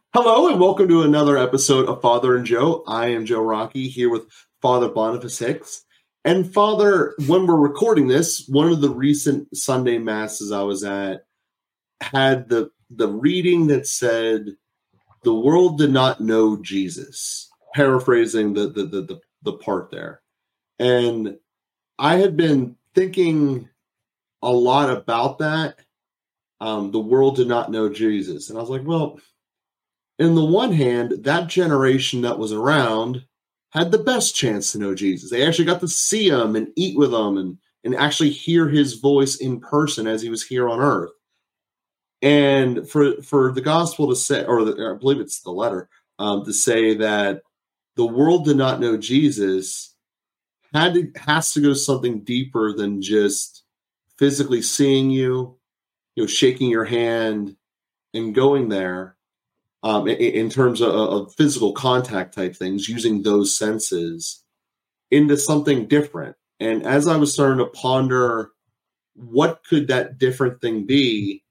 Hello and welcome to another episode of Father and Joe. I am Joe Rocky here with Father Boniface Hicks. And Father, when we're recording this, one of the recent Sunday masses I was at had the reading that said, "The world did not know Jesus," paraphrasing the part there. And I had been thinking a lot about that. The world did not know Jesus. And I was like, well, in the one hand, that generation that was around had the best chance to know Jesus. They actually got to see him and eat with him and actually hear his voice in person as he was here on earth. And for the gospel to say, I believe it's the letter, to say that the world did not know Jesus has to go something deeper than just physically seeing you, shaking your hand and going there. In terms of physical contact type things, using those senses into something different. And as I was starting to ponder what could that different thing be,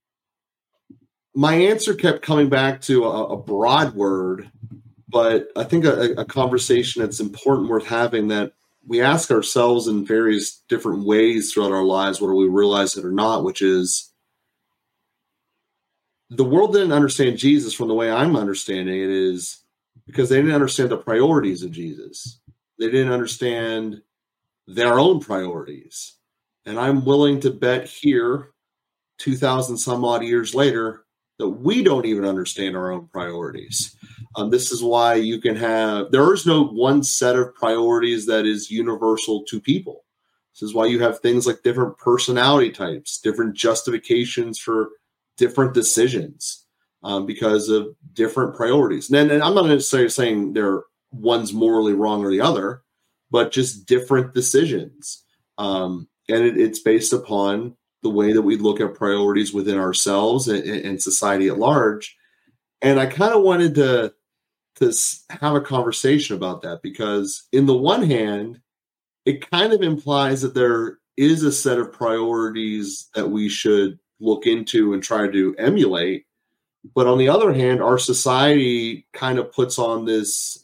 my answer kept coming back to a broad word, but I think a conversation that's important, worth having, that we ask ourselves in various different ways throughout our lives, whether we realize it or not, which is, the world didn't understand Jesus from the way I'm understanding it is because they didn't understand the priorities of Jesus. They didn't understand their own priorities. And I'm willing to bet here, 2,000 some odd years later, that we don't even understand our own priorities. This is why there is no one set of priorities that is universal to people. This is why you have things like different personality types, different justifications for different decisions because of different priorities. And I'm not necessarily saying one's morally wrong or the other, but just different decisions. And it's based upon the way that we look at priorities within ourselves and society at large. And I kind of wanted to have a conversation about that because in the one hand, it kind of implies that there is a set of priorities that we should look into and try to emulate. But on the other hand, our society kind of puts on this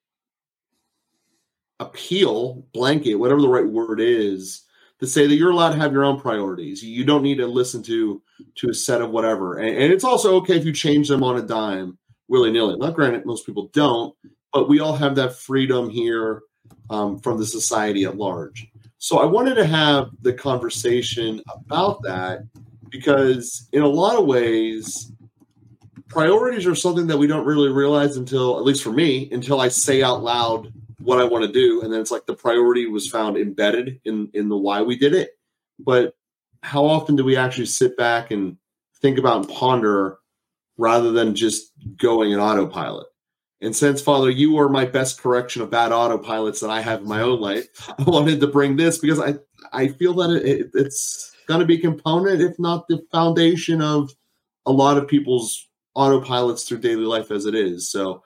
appeal blanket, whatever the right word is, to say that you're allowed to have your own priorities. You don't need to listen to a set of whatever. And it's also okay if you change them on a dime, willy-nilly. Not granted, most people don't, but we all have that freedom here from the society at large. So I wanted to have the conversation about that because in a lot of ways, priorities are something that we don't really realize until, at least for me, until I say out loud what I want to do. And then it's like the priority was found embedded in the why we did it. But how often do we actually sit back and think about and ponder rather than just going in autopilot? And since, Father, you are my best correction of bad autopilots that I have in my own life, I wanted to bring this because I feel that it's going to be a component, if not the foundation, of a lot of people's autopilots through daily life as it is. So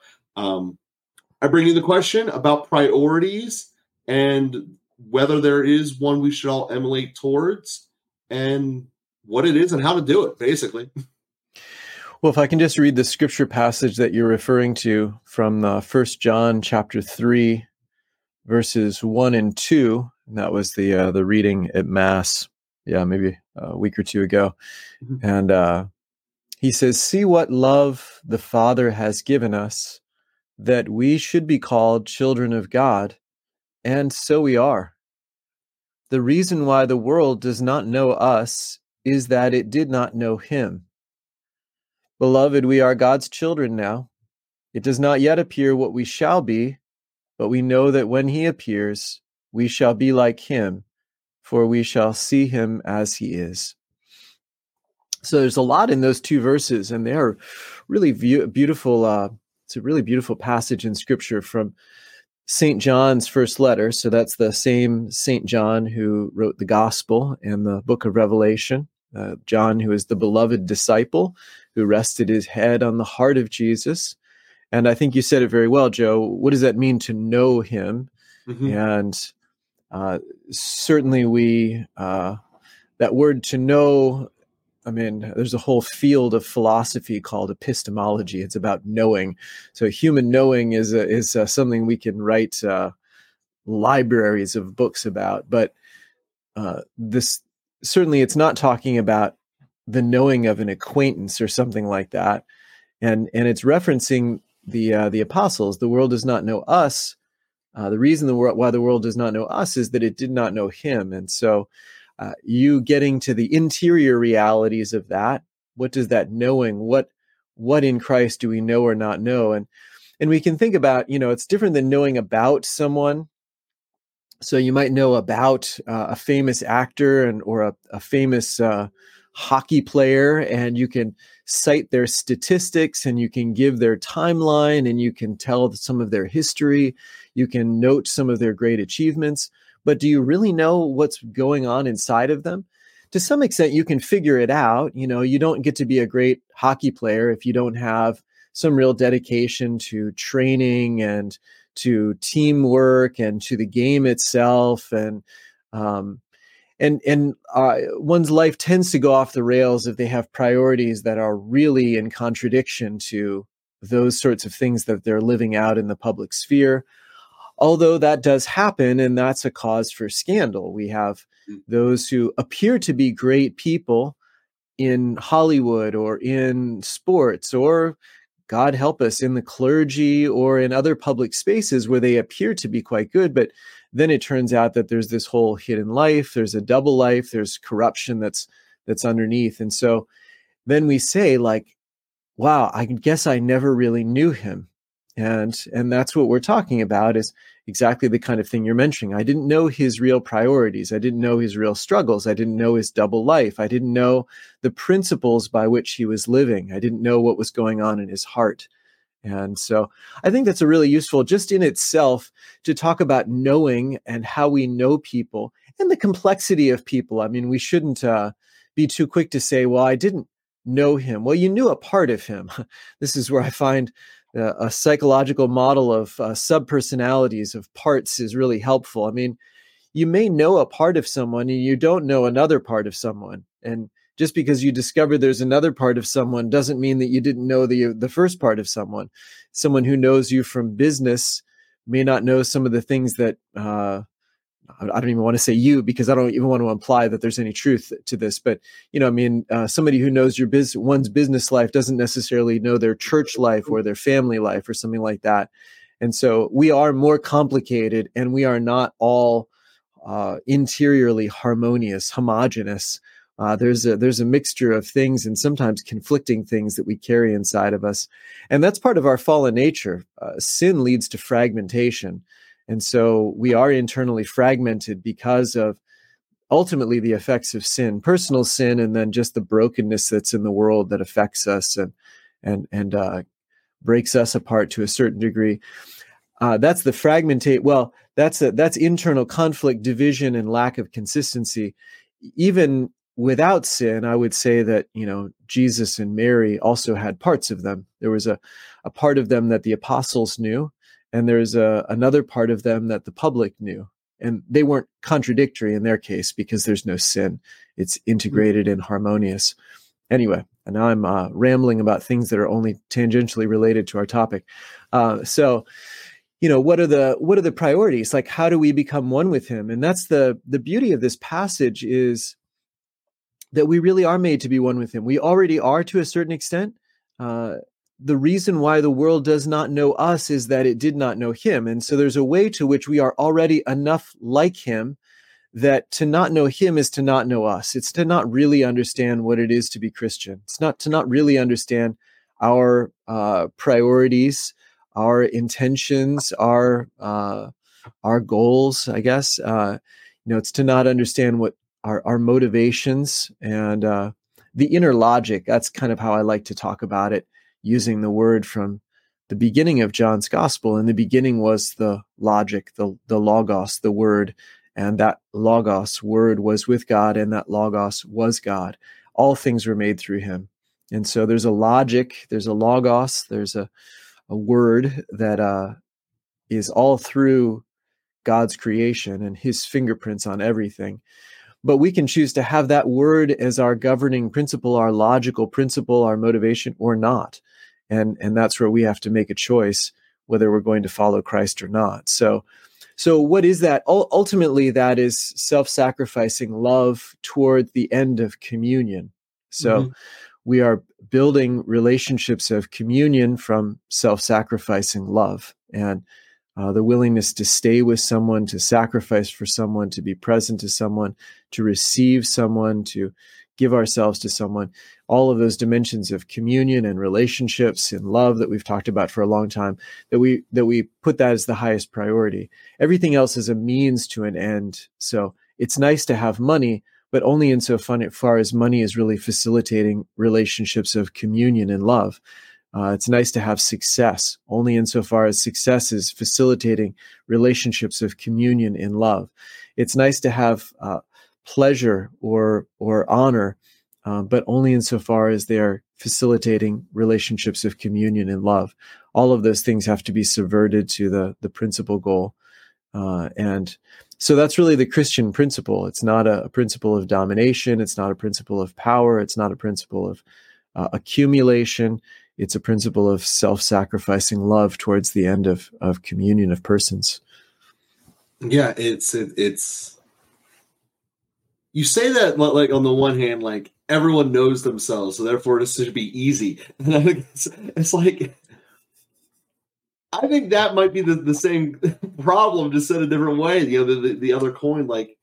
I bring you the question about priorities and whether there is one we should all emulate towards and what it is and how to do it, basically. Well, if I can just read the scripture passage that you're referring to from 1 John chapter 3, verses 1 and 2, and that was the reading at Mass, maybe a week or two ago. Mm-hmm. And he says, "See what love the Father has given us, that we should be called children of God, and so we are. The reason why the world does not know us is that it did not know him. Beloved, we are God's children now. It does not yet appear what we shall be, but we know that when he appears, we shall be like him, for we shall see him as he is." So there's a lot in those two verses, and they are really beautiful. It's a really beautiful passage in Scripture from St. John's first letter. So that's the same St. John who wrote the Gospel and the book of Revelation. John, who is the beloved disciple, who rested his head on the heart of Jesus. And I think you said it very well, Joe. What does that mean to know him? Mm-hmm. And certainly that word to know I mean, there's a whole field of philosophy called epistemology. It's about knowing. So human knowing is something we can write libraries of books about. But this certainly, it's not talking about the knowing of an acquaintance or something like that. And it's referencing the apostles. The world does not know us. The reason why the world does not know us is that it did not know him. And so you getting to the interior realities of that, what does that knowing, what in Christ do we know or not know? And we can think about, it's different than knowing about someone. So you might know about a famous actor or a famous hockey player, and you can cite their statistics, and you can give their timeline, and you can tell some of their history. You can note some of their great achievements. But do you really know what's going on inside of them? To some extent, you can figure it out. You don't get to be a great hockey player if you don't have some real dedication to training and to teamwork and to the game itself. And one's life tends to go off the rails if they have priorities that are really in contradiction to those sorts of things that they're living out in the public sphere. Although that does happen, and that's a cause for scandal. We have those who appear to be great people in Hollywood or in sports, or God help us, in the clergy or in other public spaces where they appear to be quite good, but then it turns out that there's this whole hidden life, there's a double life, there's corruption that's underneath. And so then we say, like, wow, I guess I never really knew him. And that's what we're talking about, is exactly the kind of thing you're mentioning. I didn't know his real priorities. I didn't know his real struggles. I didn't know his double life. I didn't know the principles by which he was living. I didn't know what was going on in his heart. And so I think that's a really useful, just in itself, to talk about knowing and how we know people and the complexity of people. I mean, we shouldn't be too quick to say, well, I didn't know him. Well, you knew a part of him. This is where I find a psychological model of subpersonalities, of parts, is really helpful. I mean, you may know a part of someone and you don't know another part of someone. And just because you discover there's another part of someone doesn't mean that you didn't know the first part of someone. Someone who knows you from business may not know some of the things that I don't even want to say you, because I don't even want to imply that there's any truth to this. But, somebody who knows one's business life doesn't necessarily know their church life or their family life or something like that. And so we are more complicated, and we are not all interiorly harmonious, homogeneous. There's a mixture of things, and sometimes conflicting things, that we carry inside of us. And that's part of our fallen nature. Sin leads to fragmentation. And so we are internally fragmented because of ultimately the effects of sin, personal sin, and then just the brokenness that's in the world that affects us and breaks us apart to a certain degree. That's the fragmentate. Well, that's internal conflict, division, and lack of consistency. Even without sin, I would say that, Jesus and Mary also had parts of them. There was a part of them that the apostles knew, and there's another part of them that the public knew. And they weren't contradictory in their case because there's no sin. It's integrated and harmonious. Anyway, and now I'm rambling about things that are only tangentially related to our topic. So, what are the priorities? Like, how do we become one with him? And that's the beauty of this passage, is that we really are made to be one with him. We already are to a certain extent. The reason why the world does not know us is that it did not know him. And so there's a way to which we are already enough like him that to not know him is to not know us. It's to not really understand what it is to be Christian. It's not to not really understand our priorities, our intentions, our goals, I guess. It's to not understand what our motivations and the inner logic. That's kind of how I like to talk about it, using the word from the beginning of John's gospel. In the beginning was the logic, the logos, the word, and that logos word was with God, and that logos was God. All things were made through him. And so there's a logic, there's a logos, there's a word that is all through God's creation and his fingerprints on everything. but we can choose to have that word as our governing principle, our logical principle, our motivation, or not. And that's where we have to make a choice whether we're going to follow Christ or not. So what is that? Ultimately, that is self-sacrificing love toward the end of communion. So we are building relationships of communion from self-sacrificing love, and the willingness to stay with someone, to sacrifice for someone, to be present to someone, to receive someone, to give ourselves to someone. All of those dimensions of communion and relationships and love that we've talked about for a long time, that we put that as the highest priority. Everything else is a means to an end. So it's nice to have money, but only insofar as money is really facilitating relationships of communion and love. It's nice to have success, only insofar as success is facilitating relationships of communion and love. It's nice to have pleasure or honor, but only insofar as they are facilitating relationships of communion and love. All of those things have to be subverted to the principal goal. And so that's really the Christian principle. It's not a principle of domination. It's not a principle of power. It's not a principle of accumulation. It's a principle of self-sacrificing love towards the end of communion of persons. Yeah, it's you say that like on the one hand, like everyone knows themselves, so therefore this should be easy. And I think it's like, I think that might be the same problem, just said a different way. The other coin, like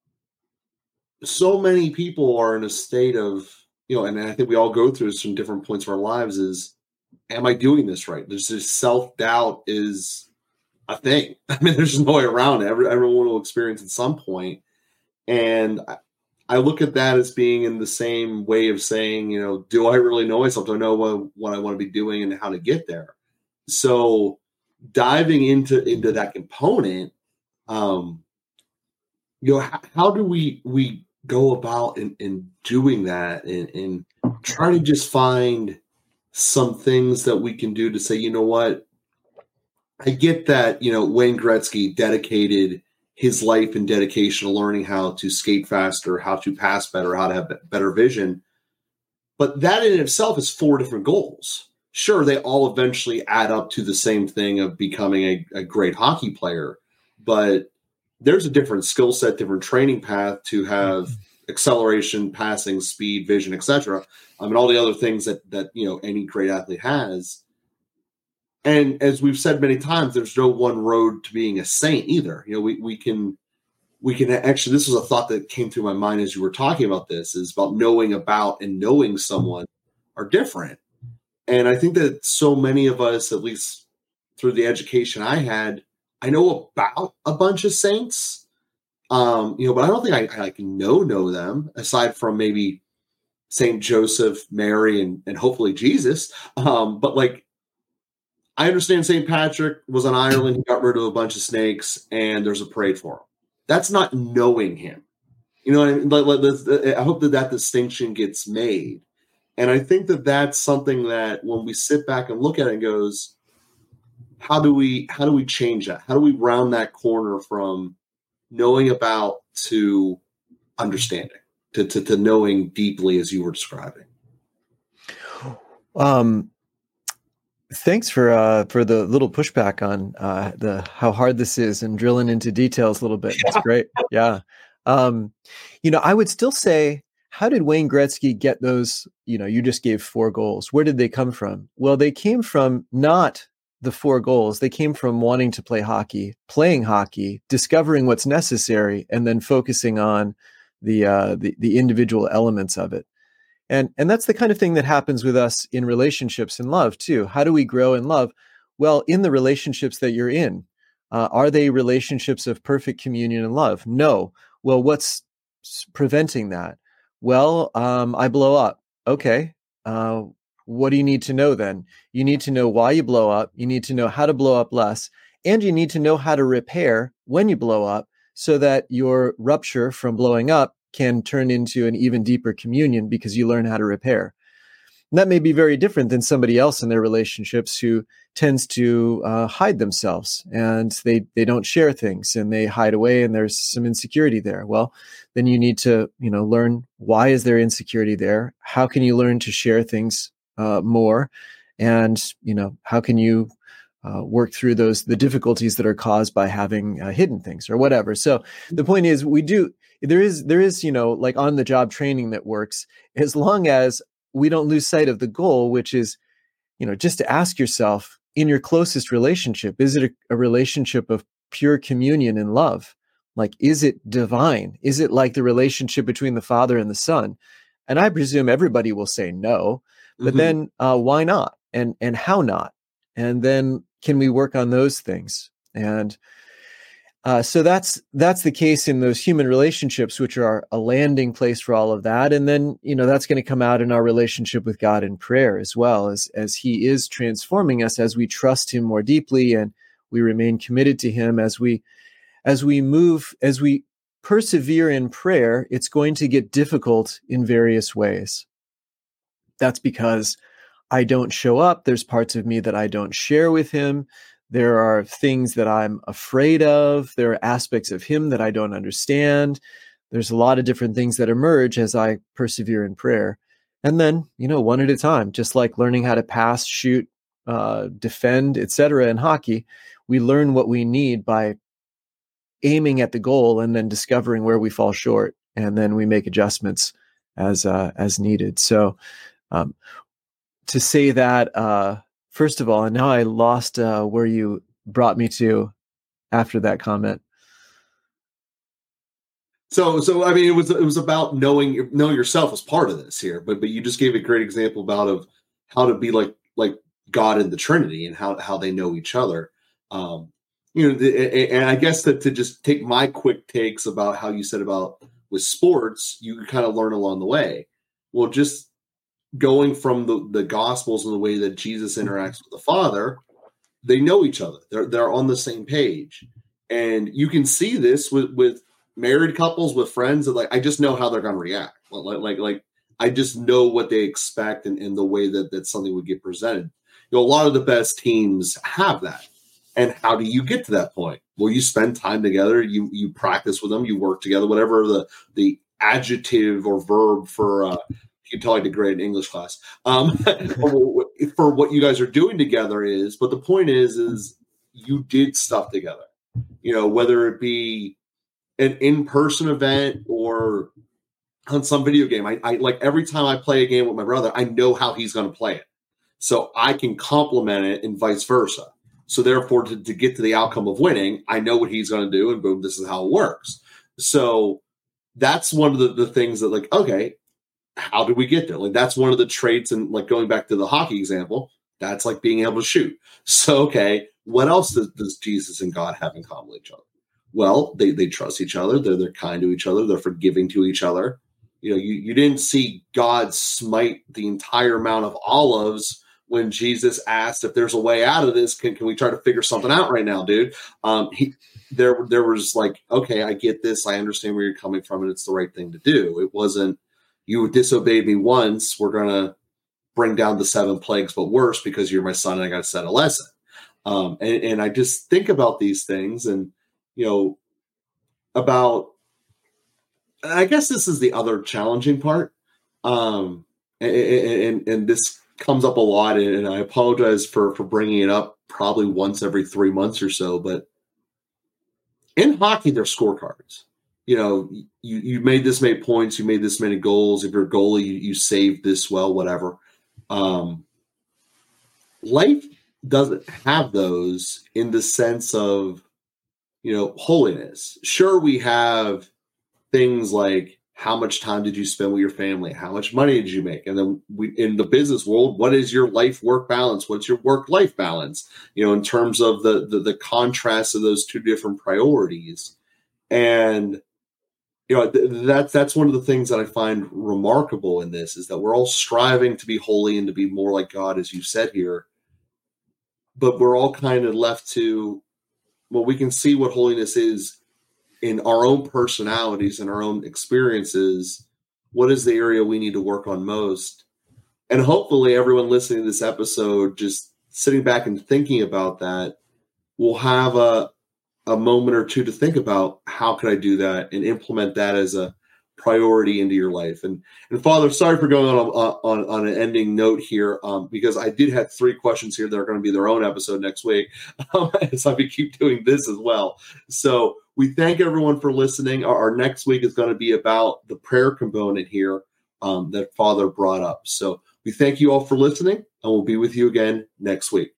so many people are in a state of, and I think we all go through this from different points of our lives is, am I doing this right? There's this self-doubt is a thing. I mean, there's no way around it. Everyone will experience at some point. And I look at that as being in the same way of saying, do I really know myself? Do I know what I want to be doing and how to get there? So diving into that component, how do we go about in doing that and try to just find some things that we can do to say, you know what, I get that, Wayne Gretzky dedicated his life and dedication to learning how to skate faster, how to pass better, how to have better vision. But that in itself is 4 different goals. Sure, they all eventually add up to the same thing of becoming a great hockey player, but there's a different skill set, different training path to have acceleration, passing, speed, vision, etc. And all the other things that any great athlete has. And as we've said many times, there's no one road to being a saint either. We can actually, this was a thought that came through my mind as you were talking about this, is about knowing about and knowing someone are different. And I think that so many of us, at least through the education I had, I know about a bunch of saints, but I don't think I can know them aside from maybe Saint Joseph, Mary, and hopefully Jesus. But like, I understand St. Patrick was on Ireland. He got rid of a bunch of snakes, and there's a parade for him. That's not knowing him. You know what I mean? I hope that distinction gets made. And I think that that's something that when we sit back and look at it and goes, how do we change that? How do we round that corner from knowing about to understanding, to knowing deeply, as you were describing? Thanks for the little pushback on how hard this is and drilling into details a little bit. That's great. Yeah. I would still say, how did Wayne Gretzky get those? You just gave 4 goals. Where did they come from? Well, they came from not the 4 goals. They came from wanting to play hockey, playing hockey, discovering what's necessary, and then focusing on the individual elements of it. And that's the kind of thing that happens with us in relationships and love too. How do we grow in love? Well, in the relationships that you're in, are they relationships of perfect communion and love? No. Well, what's preventing that? Well, I blow up. Okay. What do you need to know then? You need to know why you blow up. You need to know how to blow up less. And you need to know how to repair when you blow up so that your rupture from blowing up can turn into an even deeper communion because you learn how to repair. And that may be very different than somebody else in their relationships who tends to hide themselves, and they don't share things, and they hide away, and there's some insecurity there. Well, then you need to learn, why is there insecurity there? How can you learn to share things more? And how can you work through the difficulties that are caused by having hidden things or whatever? So the point is, there is like on the job training that works, as long as we don't lose sight of the goal, which is, just to ask yourself, in your closest relationship, is it a relationship of pure communion and love? Like, is it divine? Is it like the relationship between the Father and the Son? And I presume everybody will say no, but then why not? And how not? And then can we work on those things? And so that's the case in those human relationships, which are a landing place for all of that. And then, that's going to come out in our relationship with God in prayer as well, as he is transforming us, as we trust him more deeply and we remain committed to him, as we persevere in prayer. It's going to get difficult in various ways. That's because I don't show up. There's parts of me that I don't share with him. There are things that I'm afraid of. There are aspects of him that I don't understand. There's a lot of different things that emerge as I persevere in prayer. And then, one at a time, just like learning how to pass, shoot, defend, etc. in hockey, we learn what we need by aiming at the goal and then discovering where we fall short. And then we make adjustments as needed. So to say that, first of all, and now I lost where you brought me to after that comment. So I mean, it was about knowing yourself as part of this here, but you just gave a great example of how to be like God in the Trinity and how they know each other. And I guess that to just take my quick takes about how you said about with sports, you kind of learn along the way. Well, just going from the Gospels and the way that Jesus interacts with the Father, they know each other. They're on the same page, and you can see this with married couples, with friends. That I just know how they're going to react. Like I just know what they expect and the way that something would get presented. A lot of the best teams have that. And how do you get to that point? Well, you spend time together. You practice with them. You work together. Whatever the adjective or verb for. You can tell I did great in English class for what you guys are doing together is, but the point is you did stuff together, whether it be an in-person event or on some video game. I like every time I play a game with my brother, I know how he's going to play it. So I can complement it and vice versa. So therefore, to get to the outcome of winning, I know what he's going to do and boom, this is how it works. So that's one of the things that okay, how did we get there? That's one of the traits, and going back to the hockey example, that's like being able to shoot. So, okay, what else does Jesus and God have in common with each other? Well, they trust each other. They're kind to each other. They're forgiving to each other. You didn't see God smite the entire Mount of Olives when Jesus asked if there's a way out of this. Can we try to figure something out right now, dude? There was okay, I get this. I understand where you're coming from, and it's the right thing to do. It wasn't, you disobeyed me once, we're going to bring down the 7 plagues, but worse, because you're my son and I got to set a lesson. And I just think about these things and, about, I guess this is the other challenging part. And this comes up a lot, and I apologize for bringing it up probably once every 3 months or so, but in hockey, there's scorecards. You made this many points, you made this many goals. If you're a goalie, you saved this well, whatever. Life doesn't have those in the sense of, holiness. Sure, we have things like how much time did you spend with your family? How much money did you make? And then in the business world, what is your life-work balance? What's your work-life balance? In terms of the contrast of those two different priorities. And that's one of the things that I find remarkable in this is that we're all striving to be holy and to be more like God, as you said here. But we're all kind of left to, well, we can see what holiness is in our own personalities and our own experiences. What is the area we need to work on most? And hopefully everyone listening to this episode, just sitting back and thinking about that, will have a moment or two to think about how could I do that and implement that as a priority into your life. And Father, sorry for going on an ending note here, because I did have 3 questions here that are going to be their own episode next week. So we keep doing this as well. So we thank everyone for listening. Our next week is going to be about the prayer component here that Father brought up. So we thank you all for listening, and we'll be with you again next week.